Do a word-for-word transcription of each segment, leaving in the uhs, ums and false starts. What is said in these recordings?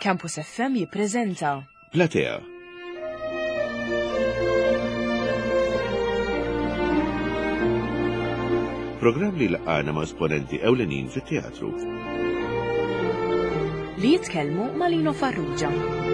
Campus F M jippreżenta Platea. Programm li laqana ma' esponenti ewlenin fit-teatru. li jitkellmu ma' Lino Farrugia.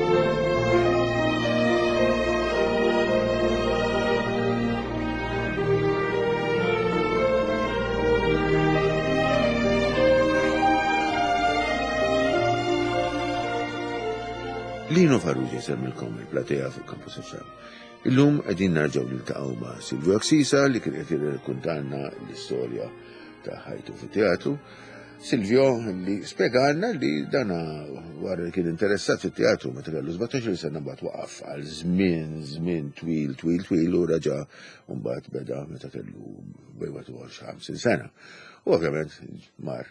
Lino Farrugia semmilkom il-Platea fuq Campus F M. Illum qegħdin narġgħu niltaqgħu ma' Silvio Aksisa li kien qed jirrakkuntalna l-istorja ta' ħajtu fit-teatru. Silvio li spjegalna li dana wara kien interessat fit-teatru meta kellu sebgħotax-il sena mbagħad waqaf għal żmien żmien twil twil twil u raġa' mbagħad beda meta kellu bejn ħamsin sena. U ovvjament mar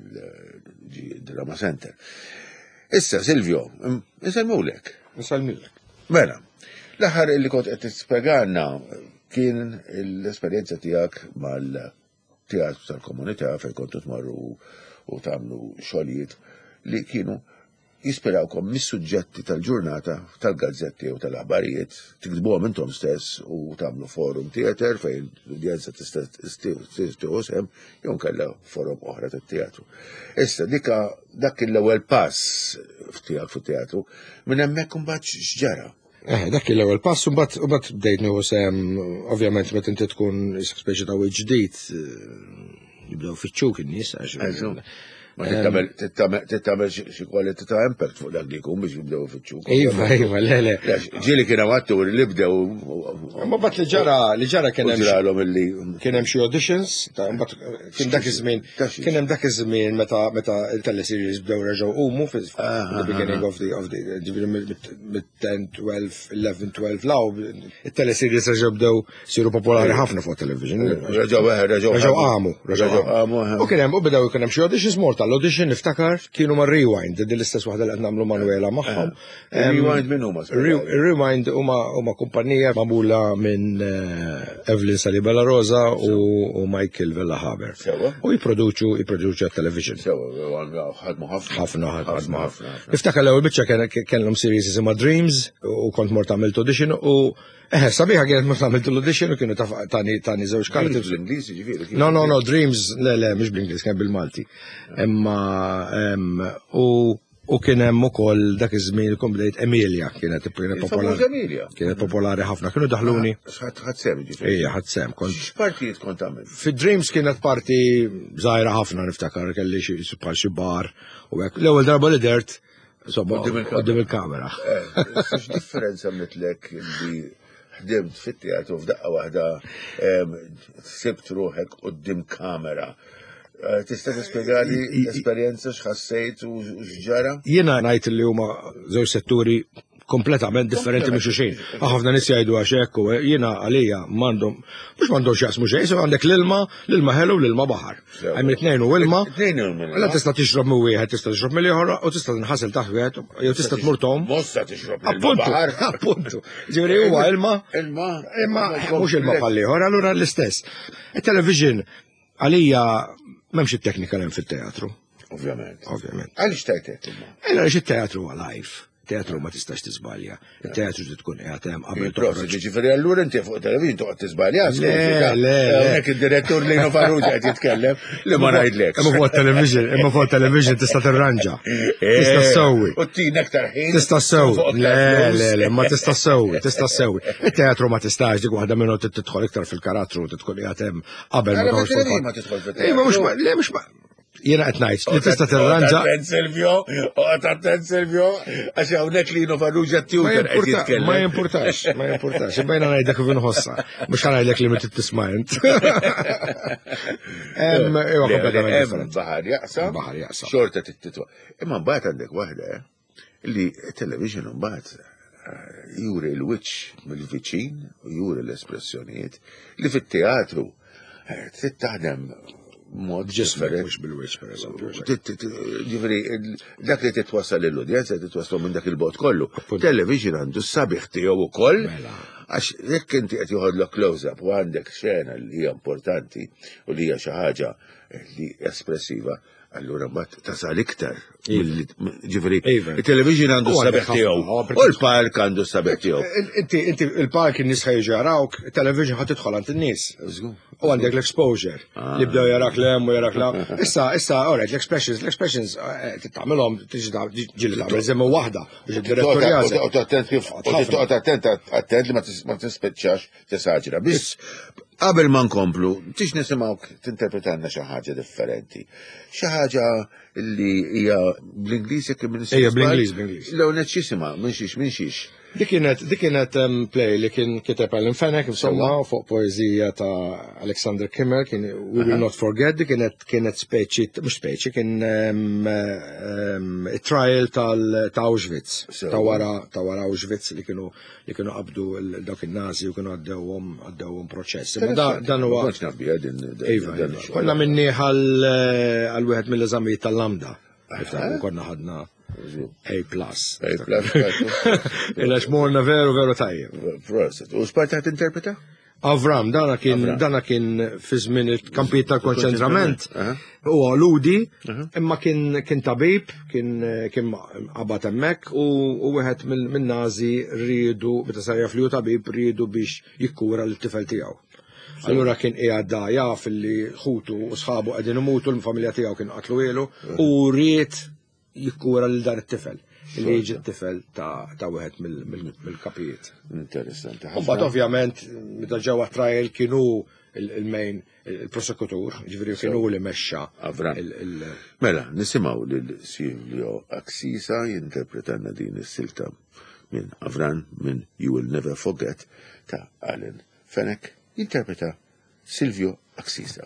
il-Drama Center. Issa, Silvio, nisalmulek. Nisalmulek. Mela, l-aħħar li kont qed tispjegalna kien l-esperjenza tiegħek mal-teatru tal-komunità fejn kontu tmorru u tagħmlu xogħlijiet li kienu jispirawkom mis-suġġetti tal-ġurnata tal-gazzetti u tal-aħbarijiet, tiktbuhom intom stess u tagħmlu forum theater fejn l-udjenza tista' tieħu sehem jew kellha forum oħra tat-teatru. Issa dika dak l-ewwel pass tiegħek fit-teatru minn hemmhekk imbagħad x'ġara. Eh, dak l-ewwel pass u mbagħad u mbagħad bdejt nieħu sehem ovvjament meta inti tkun speċi ta' ġdid jibdew fiċċuk in-nies għax Ma tittamel xi kwalità ta' impact fuq dak li jkun biex jibdew ifittxuk. Iva, iva, le, le. Ġieli kien hemm atturi li bdew. Ma mbagħad li ġara li ġara kien hemm ġralhom illi kien hemm xi auditions, mbagħad kien dak iż-żmien kien hemm dak iż-żmien meta meta il-teleseries bdew reġgħu qumu fi the beginning of the of the mid-ten, twelve, eleven, twelve law it-teleseries reġgħu bdew siru popolari ħafna fuq television. Reġgħu reġgħu reġgħu qamu, reġgħu qamu. U kien hemm u bdew kien hemm xi auditions mort tal-audition niftakar kienu ma' Rewind, din l-istess waħda li qed nagħmlu Manuela magħhom. Rewind minn huma? Rewind huma huma kumpanija magħmula minn Evelyn Salibella Rosa u Michael Vella Haber. U jipproduċu jipproduċu għat-television. Ħadmu ħafna. Ħafna ħadmu ħafna. Niftakar l-ewwel biċċa kellhom series isimha Dreams u kont mort għamilt audition u Eh, sabiħa kienet mux għamilt l-audition u kienu tani tani zewġ karti. Bl-Inglisi ġifiri? No, no, no, Dreams, le, le, mux bl-Inglis, kien bil-Malti. Imma, u kien hemm ukoll dak iż-żmien kom bdejt Emilia kienet popolari. Emilia. Kienet popolari ħafna, kienu daħluni. Ħadd sem ġifieri. Ejja, ħadd sem. X'partijiet kont tagħmel? Fi-Dreams kienet parti żgħira ħafna niftakar kelli xi bħal xi bar u hekk. L-ewwel darba li dert qudiem il-kamera. X'differenza mitlek li ħdimt fit-teatru f'daqqa waħda sibt ruħek quddiem kamera. Tista' tispjegali l-esperjenza x'ħassejt u x'ġara? Jiena ngħid li huma żewġ setturi kompletament differenti minn xulxin. Ħafna nies jgħidu għax hekk u jiena għalija m'għandhom mhux m'għandhomx jaqsmu xejn, so għandek l-ilma, l-ilma ħelu u l-ilma baħar. Hemm it-tnejn u ilma. Mela tista' tixrob minn wieħed, tista' tixrob mill-ieħor u tista' tinħasel taħt wieħed jew tista' tmur tom. Mossa tixrob mill baħar. Appuntu. Ġifieri huwa ilma. Ilma. Imma mhux ilma bħal-ieħor, allura l-istess. It-television għalija m'hemmx it-teknika hemm fit-teatru. Ovvjament. Ovvjament. Għaliex tajt hekk ilma? Għaliex it-teatru huwa live. Teatru ma tistax tiżbalja. Il-teatru trid tkun qiegħed hemm qabel toħroġ. Ġifieri allura inti fuq televiżjon toqgħod tiżbalja. Le, le. Hekk id-direttur Lino Farrugia qed jitkellem li ma ngħidlek. Imma fuq television, imma fuq television tista' tirranġa. Tista' ssewwi. U tina aktar ħin. Tista' ssewwi. Le, le, le, ma tista' ssewwi, tista' ssewwi. Il-teatru ma tistax dik waħda minnhom tidħol iktar fil-karattru tkun qiegħed hemm qabel ma toħroġ. Ma tidħol fit-teatru. Mhux le mhux jiena qed ngħid li tista' tirranġa. Attent Silvio, attent Silvio, għax hawnhekk Lino Farrugia tutor qed jitkellem. Ma jimpurtax, ma jimpurtax. Imbejna ngħidlek kif inħossa. Mhux ħanajdlek li ma tittisma' int. Hemm ewa kompletament baħar jaqsam. Baħar jaqsam. Xorta titwa. Imma mbagħad għandek waħda li television mbagħad juri l-wiċċ mill-viċin u juri l-espressjonijiet li fit-teatru trid taħdem mod ġismek mhux bil-wiċċ pereżempju. Ġifieri dak li titwassal lill-udjenza titwassal minn dak il-bogħod kollu. Television għandu s-sabiħ tiegħu wkoll għax jekk inti qed joħodlok close-up u għandek xena li hija importanti u li hija xi ħaġa li espressiva, allura bat tasal iktar. Iva. Ġifri, Iva. il-television għandu Huwa s-sabeħ ħafna, tiegħu. huwa U l-park għandu s-sabeħ tiegħu. Inti, inti, il-park in-nies ħajġu jarawk, il-television ħad tidħol għand in-nies. U għandek l-exposure. Li bdew jarak lem u jarak la. Issa, issa, alright, l-expressions, l-expressions, tagħmelhom tiġi ġili tagħmel żemmu waħda. Toqgħod attent attent li ma tispiċċax tisaġra. Biss qabel ma nkomplu, tix nisimgħu tinterpretanna xi ħaġa differenti. Xi ħaġa li hija bl-Ingliż jekk minn Hija bl-Ingliż, bl-Ingliż. L-ewwel x'jisimha minn xiex minn xiex. Dik kienet dik kienet play li kien kiteb Alan Fenek insomma fuq poeżija ta' Alexander Kimmel kien We Will Not Forget dik kienet kienet speċi mhux speċi kien trial tal ta' Auschwitz ta' wara ta' wara Auschwitz li kienu li kienu qabdu dawk in-Nazi u kienu għaddewhom għaddewhom proċess. Dan huwa konna minni għal wieħed mill-eżamijiet tal-Lambda. Konna ħadna A plus. A plus. Illa xmorna veru veru tajjeb. Proset. U Sparta ħat interpreta? Avram, dana kien dana kien fi żmien il-kampijiet tal-konċentrament. U għaludi, imma kien kien tabib, kien kien qabad hemmhekk u wieħed min-Nazi rridu meta sar jaf li hu tabib rridu biex jikkura l-tifel tiegħu. Allura kien qiegħed jaf li ħutu u sħabu qegħdin imutu l-familja tiegħu kien qatlu ilu u rrid jikkura l dar it-tifel, li jiġi t-tifel ta' wieħed mill-kapijiet. Interessanti. Mbagħad ovvjament meta ġewwa trial kienu il-main il-prosekutur, ġifieri kienu li mexxa. Mela, nisimgħu lil Silvio Aksisa jinterpretanna din is-silta minn Avran minn You Will Never Forget ta' Alan Fenek jinterpreta Silvio Aksisa.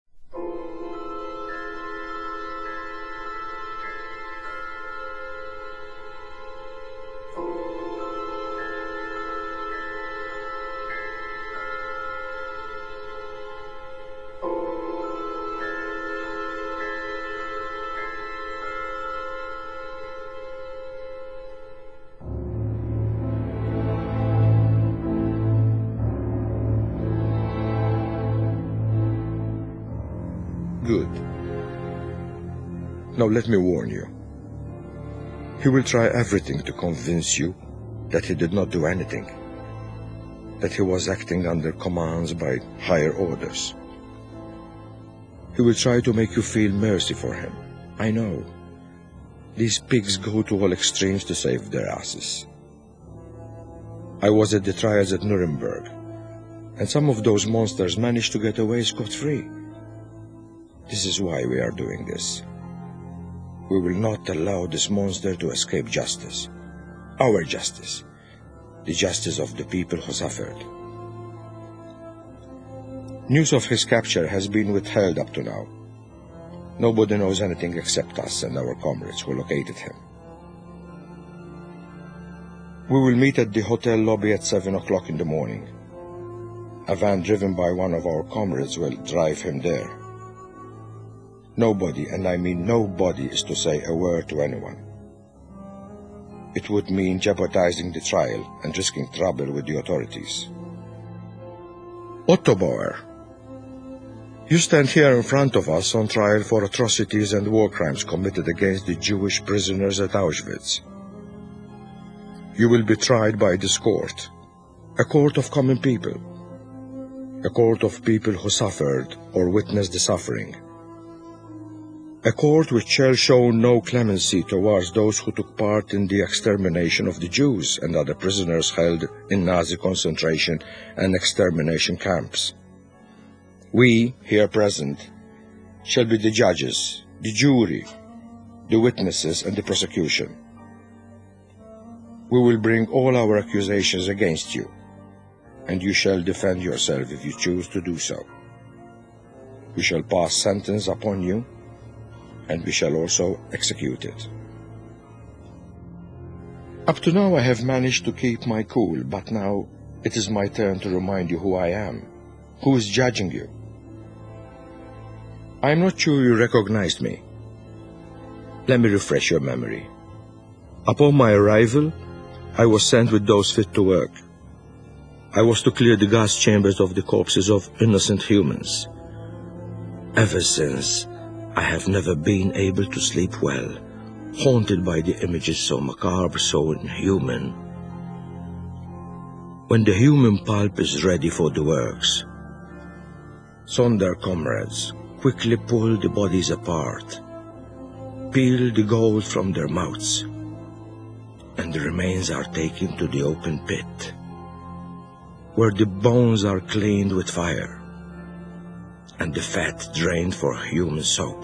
Good. Now let me warn you. He will try everything to convince you that he did not do anything, that he was acting under commands by higher orders. He will try to make you feel mercy for him. I know. These pigs go to all extremes to save their asses. I was at the trials at Nuremberg, and some of those monsters managed to get away scot-free. This is why we are doing this. We will not allow this monster to escape justice. Our justice. The justice of the people who suffered. News of his capture has been withheld up to now. Nobody knows anything except us and our comrades who located him. We will meet at the hotel lobby at seven o'clock in the morning. A van driven by one of our comrades will drive him there. Nobody, and I mean nobody, is to say a word to anyone. It would mean jeopardizing the trial and risking trouble with the authorities. Otto Bauer, you stand here in front of us on trial for atrocities and war crimes committed against the Jewish prisoners at Auschwitz. You will be tried by this court, a court of common people, a court of people who suffered or witnessed the suffering. A court which shall show no clemency towards those who took part in the extermination of the Jews and other prisoners held in Nazi concentration and extermination camps. We, here present, shall be the judges, the jury, the witnesses, and the prosecution. We will bring all our accusations against you, and you shall defend yourself if you choose to do so. We shall pass sentence upon you, and we shall also execute it. Up to now I have managed to keep my cool, but now it is my turn to remind you who I am, who is judging you. I am not sure you recognized me. Let me refresh your memory. Upon my arrival, I was sent with those fit to work. I was to clear the gas chambers of the corpses of innocent humans. Ever since, I have never been able to sleep well, haunted by the images so macabre, so inhuman. When the human pulp is ready for the works, Sonder comrades quickly pull the bodies apart, peel the gold from their mouths, and the remains are taken to the open pit, where the bones are cleaned with fire, and the fat drained for human soap.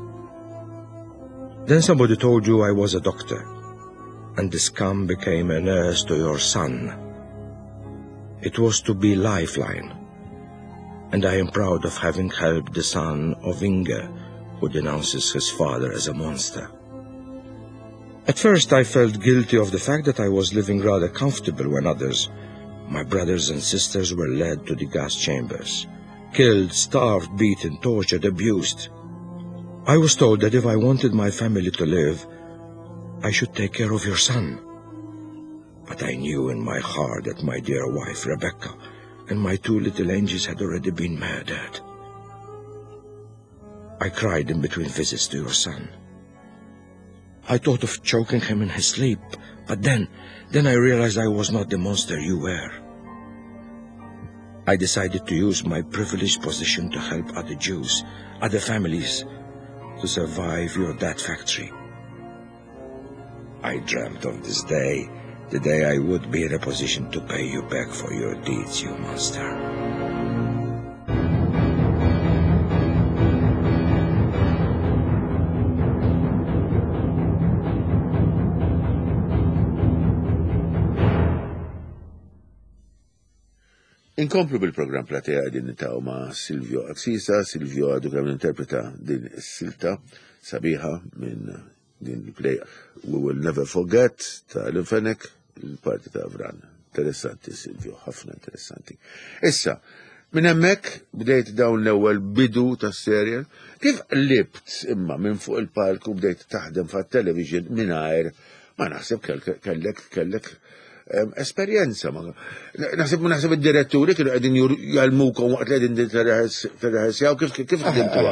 Then somebody told you I was a doctor, and the scum became a nurse to your son. It was to be lifeline, and I am proud of having helped the son of Inge, who denounces his father as a monster. At first I felt guilty of the fact that I was living rather comfortable when others, my brothers and sisters, were led to the gas chambers, killed, starved, beaten, tortured, abused. I was told that if I wanted my family to live, I should take care of your son. But I knew in my heart that my dear wife, Rebecca, and my two little angels had already been murdered. I cried in between visits to your son. I thought of choking him in his sleep, but then, then I realized I was not the monster you were. I decided to use my privileged position to help other Jews, other families, to survive your dat factory. I dreamt of this day, the day I would be in a position to pay you back for your deeds, you monster. Inkomplu bil-program Platea għadin nitaw ma' Silvio Aksisa. Silvio għadu għam interpreta din s-silta sabiħa minn din il-play We Will Never Forget ta' l-Infenek, il-parti ta' Avran. Interessanti, Silvio, ħafna interessanti. Issa, minn hemmhekk bdejt dawn l-ewwel bidu ta' serjal, kif libt imma minn fuq il-palku bdejt taħdem fa' television mingħajr ma naħseb kellek kellek esperjenza. Naħseb naħseb id-diretturi kienu qegħdin jgħalmukom waqt li qegħdin tirreħessjaw kif kif ħdimtuha.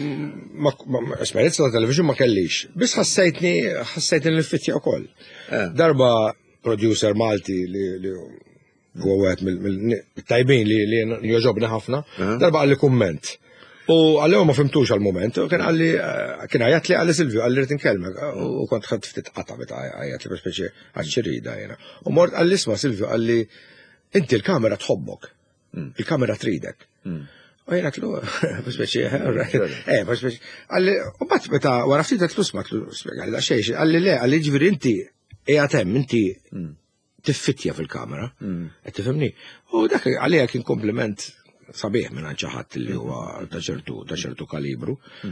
Esperjenza ta' television ma kellix. Biss ħassejtni ħassejtni l-fittja wkoll. Darba producer Malti li huwa wieħed mill-tajbin li jogħġobni ħafna, darba għalli kumment. U għalli ma fimtux għal-moment, kien għalli, kien għajat li għalli Silvio, għalli rrit nkellmek, u kont ħad ftit qata bita għajat li b'speċi għadċirida jena. U mort għalli isma Silvio, għalli, inti l-kamera tħobbok, il-kamera tridek. U jena tlu, b'speċi, eh, b'speċi, għalli, u bat bita, għara ftit għatlu sma, għalli xejx, għalli le, għalli ġviri inti, ejatem, inti tiffitja fil-kamera, tifimni. U dak għalli kien kompliment sabiħ minn ċaħat li huwa ta' ċertu ta' ċertu kalibru.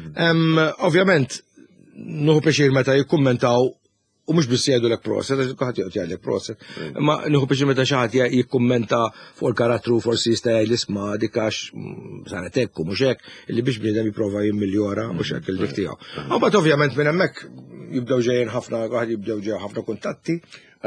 Ovvjament, nuhu peċir meta jikkummentaw, u mux biss jgħidu l-ek proset, kħat jgħidu l-ek proset, ma nuhu peċir meta ċaħat jikkummenta fuq il-karattru forsi jista' jgħid l-isma dikax sanetekku, mux hekk, illi biex bniedem jipprova jimmiljora, mux hekk il-dik tiegħu. U bat ovvjament minn hemmhekk jibdew ġejjin ħafna, għad jibdew ġejjin ħafna kuntatti.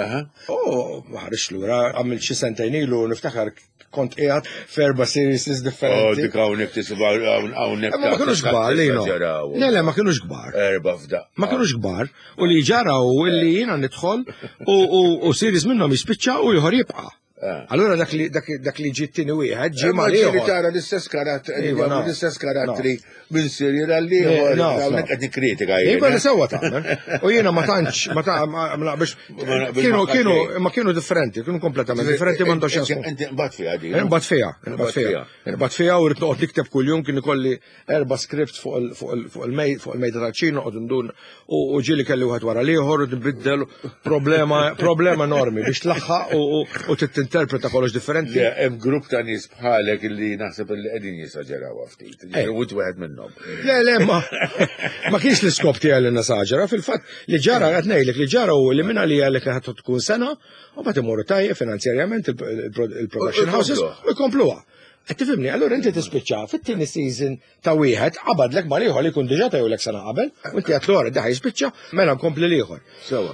Oh, maħarix lura, għamil xi sentejn ilu niftakar kont qiegħed f'erba' series differenti. Oh, dik hawnhekk tisba hawnhekk. Ma kienux kbar li Le, le, ma kienux kbar. Erba' f'da. Ma kienux kbar, u li ġaraw illi jiena nidħol u series minnhom jispiċċa u ieħor jibqa'. Allora dak li dak li ġittini wieħed ġie ma li tara l-istess karattri, l-istess karattri minn serjer għalli hawnhekk qed nikkritika jien. Iba li sewwa tagħmel. U jiena ma tantx ma ta' biex kienu kienu ma kienu differenti, kienu kompletament differenti m'għandux jasmu. Inti mbagħad fiha di. Mbagħad fiha, mbagħad fiha. Mbagħad fiha u rid noqgħod nikteb kuljum kien ikolli erba' scripts fuq il-mejda tal-ċina noqgħod ndun u ġieli kelli wieħed wara l-ieħor u nbiddel problema problema enormi biex tlaħħaq u tinterpreta kollox differenti. Hemm grupp ta' nies bħalek li naħseb li qegħdin jisaġeraw ftit. Wut wieħed minnhom. Le, le, ma ma kienx l-iskop tiegħi li nasaġera, fil-fatt li ġara qed ngħidlek li ġara u li minn għalija li kienet tkun sena u bagħad imorru tajjeb finanzjarjament il-production houses u jkompluha. Qed tifhimni, allura inti tispiċċa fit-tieni season ta' wieħed qabadlek ma ieħor li jkun diġà tajulek sena qabel, u inti qed lura daħ jispiċċa mela nkompli l-ieħor. Sewa.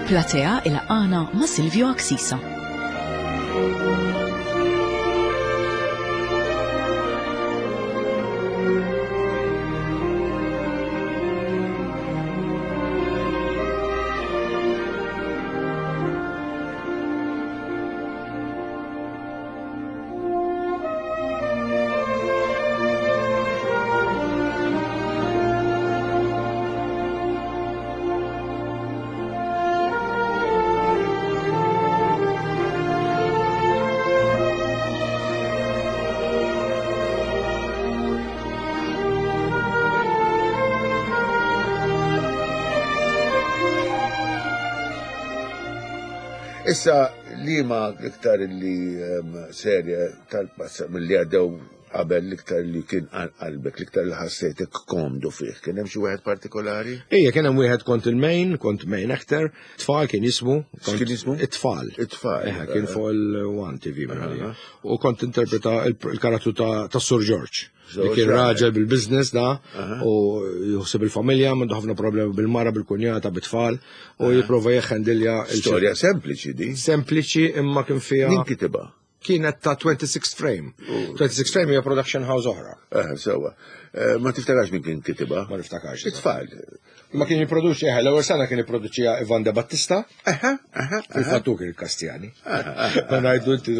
Il-platea il-qana ma' Silvio Aksisa. Issa li ma l-iktar li serja tal-passa mill-li għaddew qabel l-iktar li kien qalbek, l-iktar li ħassejtek komdu fih, kien hemm xi wieħed partikolari? Ejja, kien hemm wieħed kont il-main, kont main actor, tfal kien jismu. X'kien jismu? It-tfal. It-tfal. Eħe, kien fuq il-One T V minn u kont interpreta il-karattru ta' Sur George. Li kien raġel bil-biznis da, u juħseb il-familja, mandu ħafna problemi bil-mara, bil-kunjata, bit-tfal, u jiprofa jeħendilja. Storja sempliċi di. Sempliċi imma kien fija. Min kitiba? Kienet ta' twenty-six frame. twenty-six frame hija production house oħra. Eh, sewa. Ma tiftakarx min kien kitiba? Ma niftakarx. It-tfal. Ma kien jipproduċi, eħe, l-ewwel sena kien jipproduċija Ivan de Battista. Eħe, eħe. Fil-fattuk il-Kastjani. Ma ngħidu inti.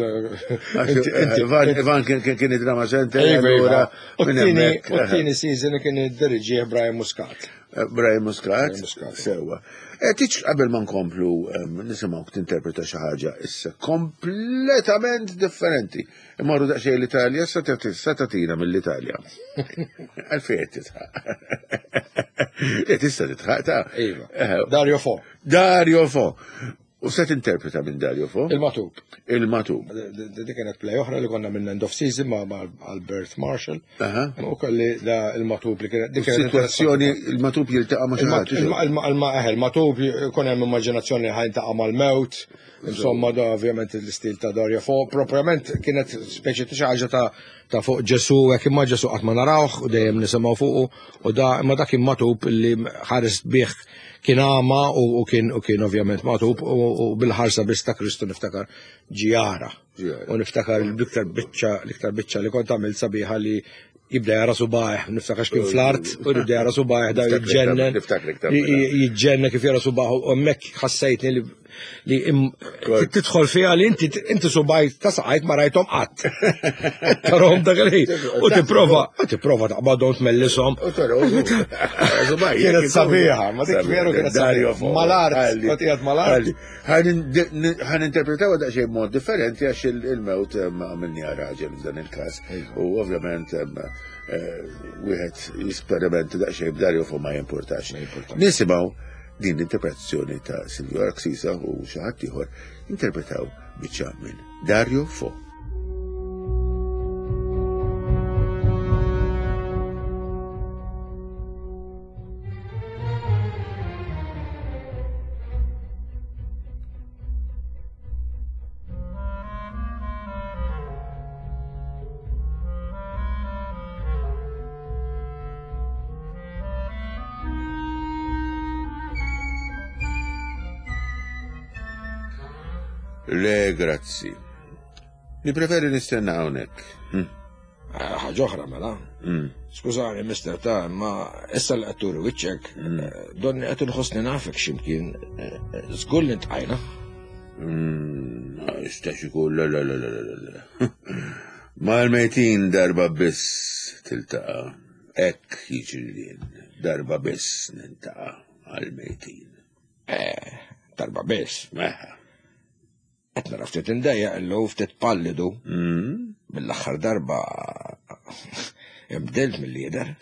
Ivan kien id-drama center. U t-tieni season kien id-dirigi Brian Muscat. Brian Muscat. Sewa. Tiċ qabel ma nkomplu nisimgħu tinterpreta xi ħaġa issa kompletament differenti. Imorru daqsxejn l-Italja sa tagħtina mill-Italja. Għalfejn titħaq. Tista' titħaq ta' Dario Fo. Dario Fo. U se tinterpreta minn Dario Fo? Il-Matub. Il-Matub. Di kienet play oħra li konna minn end of season ma' Albert Marshall. U kolli da il-Matub li kienet. Situazzjoni il-Matub jiltaqa' ma' xi ħadd. Il-Matub kun hemm immaġinazzjoni ħajntaqa' mal-mewt. Insomma, da ovvjament l-istil ta' Dario Fo. Proprjament kienet speċi ta' xi ħaġa ta' fuq Ġesu, hekk imma Ġesu qatt ma narawh u dejjem nisimgħu fuqu u da imma dak il-Matub li ħares bih kien għama u kien u kien ovvjament matub u bil-ħarsa biss ta' Kristu niftakar ġijara. U niftakar l-iktar biċċa l-iktar biċċa li kont għamil sabiħa li jibda jara subaħ, niftakar kien fl-art u jibda jara subaħ da jitġennen, jitġennen kif jara subaħ u hemmhekk ħassejtni li li tidħol fiha li inti inti subajt ta' saqajt ma rajthom qatt. Tarhom dak li u tipprova u tipprova taqbadhom tmellishom. Kienet sabiħa, ma dik veru kienet sabiħa. Mal-art, kont qiegħed mal-art. Ħaninterpretaw daqsxejn mod differenti għax il-mewt għamilni raġel f'dan il-każ. U ovvjament wieħed jisperimenti daqsxejn b'Dario Fo ma jimpurtax. Nisimgħu din l-interpretazzjoni ta' Silvio Aksisa u xi ħadd ieħor interpretaw biċċa minn Dario Fo. Le, grazzi. Mi preferi nistenna hawnhekk. Ħaġa oħra mela. Skużani, mister ta' ma issa li qed turi wiċċek, donni qed inħossni nafek x'imkien żgur li ntqajna. Jistax ikun la la la la la. Mal-mejtin darba biss tiltaqa'. Hekk jiġri darba biss nintaqa' għal-mejtin. Eh, darba biss. Qed nara ftit indejjaq illu ftit pallidu. Mill-aħħar darba imbdelt mill-lieder.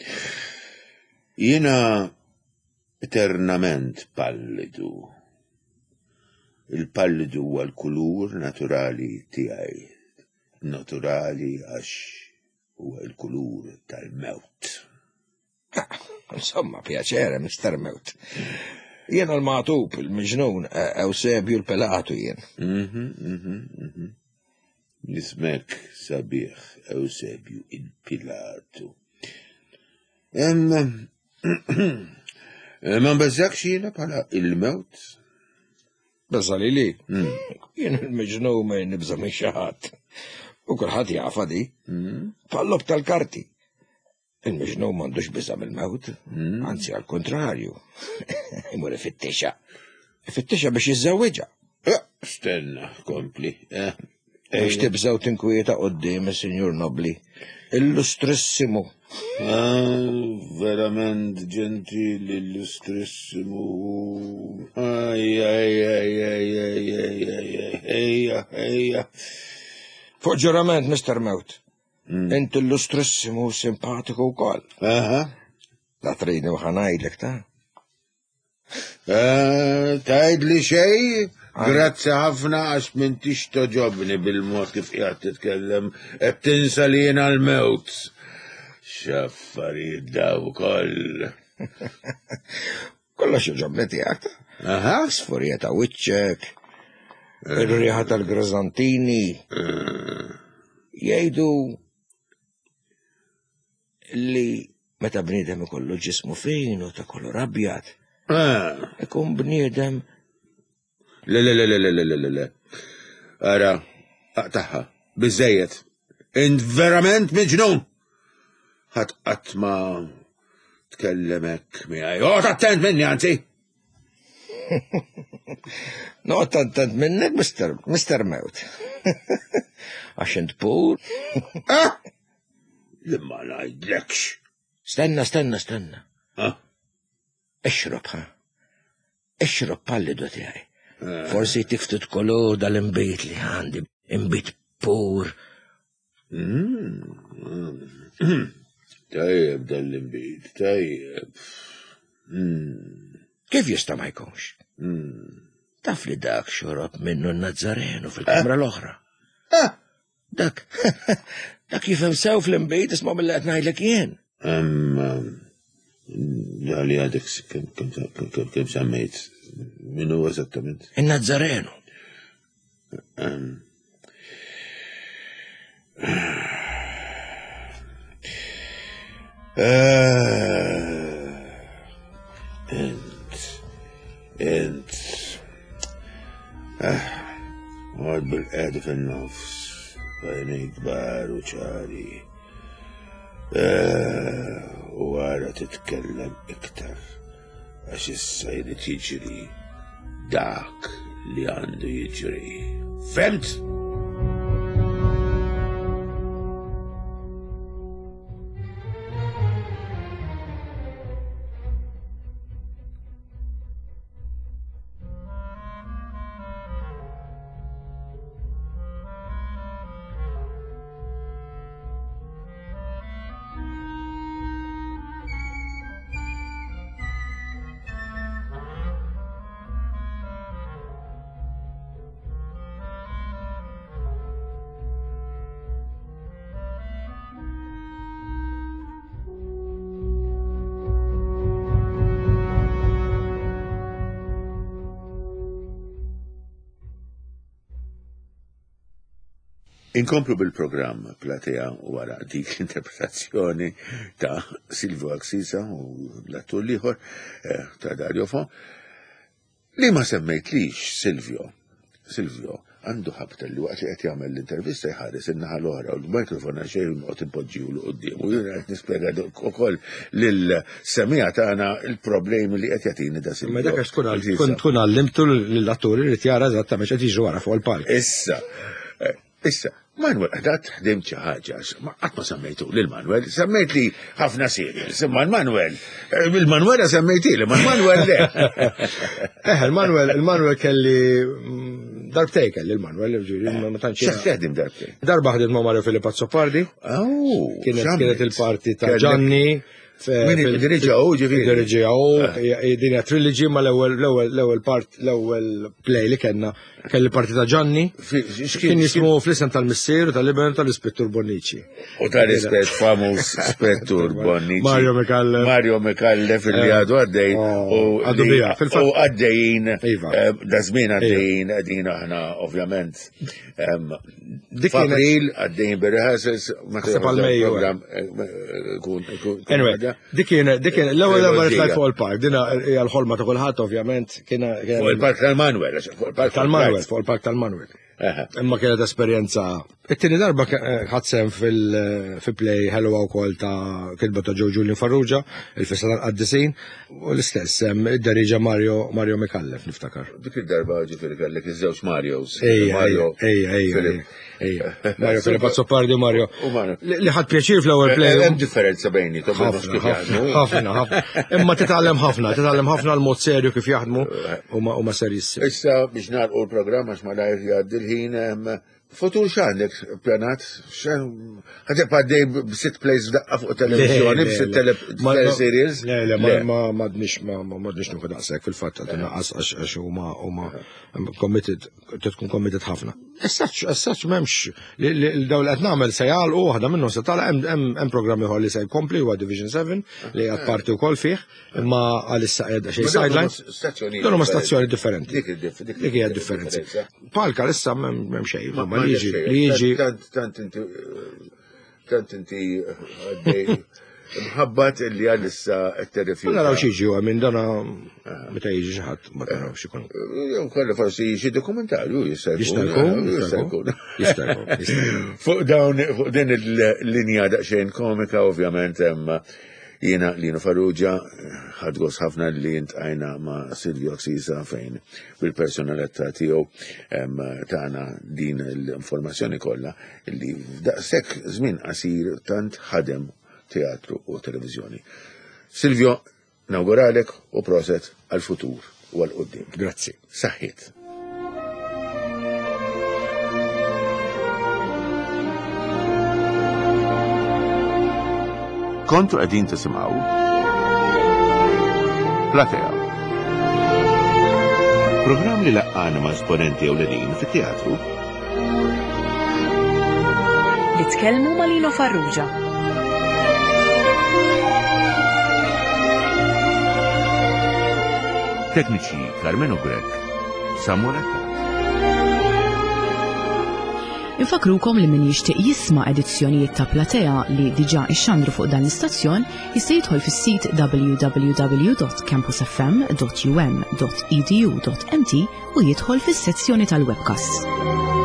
Jiena eternament pallidu. Il-pallidu huwa l-kulur naturali tiegħi. Naturali għax huwa l-kulur tal-mewt. Insomma, pjaċere, mister Mewt. Jien l-Matub, il-Miġnun, Eusebju l-Pelatu jien. Nismek sabiħ, Eusebju il-Pilatu. Ma nbeżżakx jiena bħala il-mewt? Beża li li. Jien il-miġnu ma nibża minn xi ħadd. U kulħadd jafa di. Pallop tal-karti. Il-miġnu m'għandux biża mill-mewt, anzi għall-kontrarju. Imur ifittixa. Ifittixa biex jiżżewweġha. Stenna, kompli. Eħx tibżaw tinkwieta qoddim, Sinjur Nobli. Illustrissimu. Verament ġentili, illustrissimu. Aj, aj, aj, aj, aj, aj, aj, ejja, ejja. Fuq ġurament, mister Mewt. Int illustrissimu simpatiku wkoll. Aha. La trini ħanajdlek ta'. Tajdli xej? Grazzi ħafna għax m'intix toġobni bil-mod kif qiegħed titkellem qed tinsa li jiena l-mewt. X'affarijiet daw ukoll. Kollox joġobni tiegħek ta'. Aha. Sfurija ta' wiċċek, ir-riħa tal-Grazantini. Jgħidu li meta bniedem ikollu ġismu fejnu ta' kollu abjad. Ikun bniedem. Le, le, le, le, le, le, le, le. Ara, aqtaħħa, bizzejiet. Int verament miġnun. Ħat qatma tkellemek miegħi. Oqgħod attent minni anzi. Noqgħod attent minnek, Mister Mister Mewt. Għax int pur. Li ma ngħidlekx. Stenna, stenna, stenna. Ah? Ixrob, ha? Ixrob pallidu tiegħi. Forsi tiftit kolor dal-imbit li għandi, imbit pur. Tajjeb dal-imbit, tajjeb. Kif jista' ma jkunx? Taf li dak xorob minnu n-Nazzarenu fil-kamra l-oħra. Dak, dak jifhem sew fl-imbit isma' mill-qed ngħidlek jien. Għali għadek kem semmejt minnu eżattament? Il-Nazzarenu. Ent, ent, għad bil-qedi fil-nofs, għajnik baru ċari. U għara titkellem iktar, għax issa jrid jiġri dak li għandu jiġri. Femt? Inkomplu bil-programm Platea wara dik l-interpretazzjoni ta' Silvio Aksisa u l-attur liħor ta' Dario Fo. Li ma semmejtlix Silvio. Silvio għandu ħabta li waqt li qed jagħmel l-intervista jħares in-naħa l-oħra u l-mikrofon għaxej noqgħod impoġġiju l qudiem u jien qed nispjega ukoll lill-semija tagħna il-problemi li qed jagħtini da Silvio. Ma dak għax tkun tkun għallimtu lill-atturi li jara eżattament qed jiġu wara fuq il-palk. Issa, issa, Manuel, għadat ħdim ċaħġa, għatma semmejtu l-Manuel, semmejt li ħafna serials, ma l-Manuel, il-Manuel semmejti li, ma l-Manuel le. Eh, il-Manuel, il-Manuel kelli darbtej kelli il-Manuel, ma tanċi. Xaħdim darbtej? Darba ħdim ma Mario Filippo Zoppardi. Oh, kienet il-parti ta' Gianni. Min id-dirġaw, ġifiri. Id-dirġaw, dinja trilogy ma l-ewel part, l-ewel play li kena, kelli parti ta' Gianni, kien jismu fl-isem tal-Missier u tal-Liben tal-Ispettur Bonnici. U tal-Ispet famus Ispettur Bonnici. Mario Mekalle. Mario Mekalle fil-li għadu għaddej. Għaddu bija, fil-fat. U għaddejn, dazmin għaddejn, għaddejn aħna, ovvjament. Fabril, għaddejn bil-rehearsals, Anyway, ġdida. Dik kien dik kien l-ewwel darba nitlaq fuq il-park, dina hija l-ħolma ta' kulħadd ovvjament kien fuq il-park tal-Manuel, fuq il-park tal-Manuel, fuq il-park tal-Manuel. Imma kienet esperjenza. It-tieni darba ħadsem fil-play ħelwa wkoll ta' kitba ta' Joe Julian Farrugia, il-festa tal-qaddisin, u l-istess id-dariġa Mario Mario Mikallef niftakar. Dik id-darba ġifieri kellek iż-żewġ Marios. Ejja, ejja, ejja. Mario Filippo Zoppardi u Mario. Li ħadd pjaċir fl-ewwel play. Hemm differenza bejni ħafna, ħafna. Imma titgħallem ħafna, titgħallem ħafna l-mod serju kif jaħdmu u ma serjissi. Issa biex nagħlqu l-programm għax ma lajr jgħaddi l-ħin futur x'għandek pjanat? Ħadeb għaddej b'sitt plays daqqa fuq televizjoni, b'sitt teleseries? Le, le, ma m'għadniex ma m'għadniex nieħu daqshekk fil-fatt qed inqas għax huma huma committed tkun committed ħafna. Essaċ m'hemmx li dawn qed nagħmel se jgħalqu waħda minnhom se tagħlaq hemm programm ieħor li se jkompli huwa Division seven li qed parti wkoll fih, imma għalissa qiegħda xejn sidelines. Dawn huma stazzjoni differenti. Dik hija differenzi. Palka issa m'hemm xejn. Li jiġi, li jiġi. Tant inti, tant inti għaddej, mħabbat li għalissa t-terrifju. Naraw xieġi u għamin dana, meta jiġi xaħat, ma naraw xikun. Jow kolli forsi jiġi dokumentarju, jistajkun. Jistajkun. Jistajkun. Fuq dawn, fuq din il-linja daqxejn komika, ovvjament, jiena Lino Farrugia, ħadgos ħafna li jintqajna ma' Silvio Aksisa fejn bil-personalità tiegħu tagħna din l-informazzjoni kollha li daqshekk żmien qasir tant ħadem teatru u televiżjoni. Silvio, nawguralek u proset għal-futur u għal-qudiem. Grazzi. Saħħit. Kontu għedin tisimaw Platea. Program li laqqana ma' esponenti ewlenin fit-teatru li tkellmu ma' Lino Farrugia. Tekniċi Carmen Ugrek, Samurata. Infakrukom li min jixtieq jisma' edizzjonijiet ta' Platea li diġà ixxandru fuq dan l-istazzjon jista' jidħol fis-sit w w w dot campus f m dot u m dot e d u dot m t u jidħol fis-sezzjoni tal-webcasts.